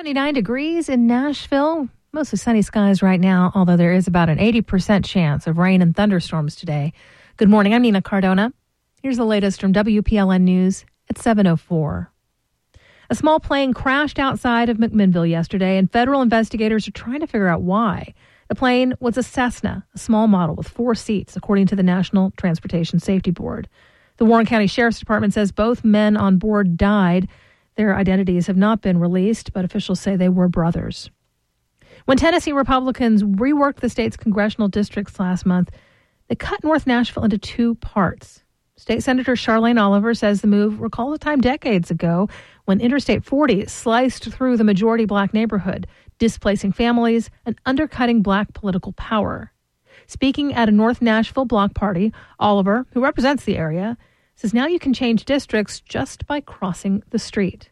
79 degrees in Nashville. Mostly sunny skies right now, although there is about an 80% chance of rain and thunderstorms today. Good morning. I'm Nina Cardona. Here's the latest from WPLN News at 7:04. A small plane crashed outside of McMinnville yesterday, and federal investigators are trying to figure out why. The plane was a Cessna, a small model with 4 seats, according to the National Transportation Safety Board. The Warren County Sheriff's Department says both men on board died. Their identities have not been released, but officials say they were brothers. When Tennessee Republicans reworked the state's congressional districts last month, they cut North Nashville into 2 parts. State Senator Charlene Oliver says the move recalls a time decades ago when Interstate 40 sliced through the majority black neighborhood, displacing families and undercutting black political power. Speaking at a North Nashville block party, Oliver, who represents the area, says now you can change districts just by crossing the street.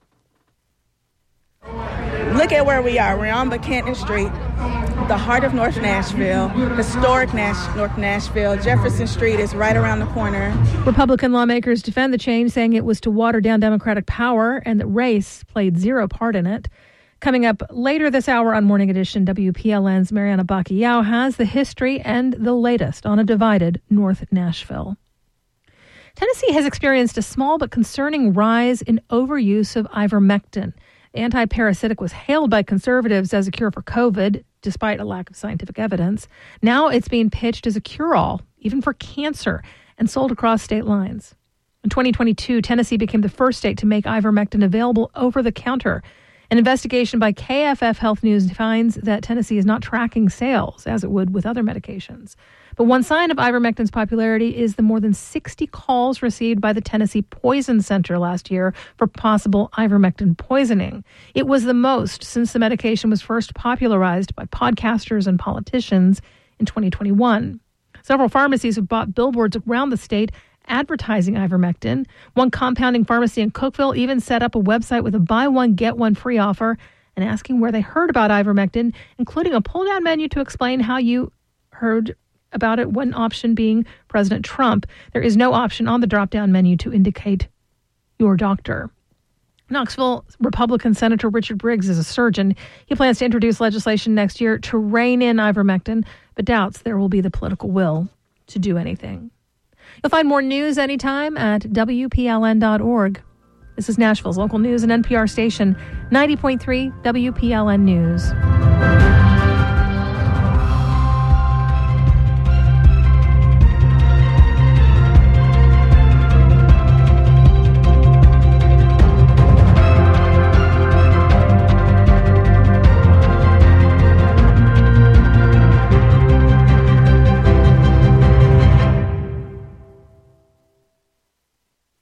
Look at where we are. We're on Buchanan Street, the heart of North Nashville, historic North Nashville. Jefferson Street is right around the corner. Republican lawmakers defend the change, saying it was to water down Democratic power and that race played zero part in it. Coming up later this hour on Morning Edition, WPLN's Mariana Bacchiao has the history and the latest on a divided North Nashville. Tennessee has experienced a small but concerning rise in overuse of ivermectin. The anti-parasitic was hailed by conservatives as a cure for COVID, despite a lack of scientific evidence. Now it's being pitched as a cure-all, even for cancer, and sold across state lines. In 2022, Tennessee became the first state to make ivermectin available over the counter. An investigation by KFF Health News finds that Tennessee is not tracking sales, as it would with other medications. But one sign of ivermectin's popularity is the more than 60 calls received by the Tennessee Poison Center last year for possible ivermectin poisoning. It was the most since the medication was first popularized by podcasters and politicians in 2021. Several pharmacies have bought billboards around the state advertising ivermectin. One compounding pharmacy in Cookeville even set up a website with a buy one, get one free offer and asking where they heard about ivermectin, including a pull-down menu to explain how you heard about it, one option being President Trump. There is no option on the drop-down menu to indicate your doctor. Knoxville Republican Senator Richard Briggs is a surgeon. He plans to introduce legislation next year to rein in ivermectin, but doubts there will be the political will to do anything. You'll find more news anytime at WPLN.org. This is Nashville's local news and NPR station, 90.3 WPLN News.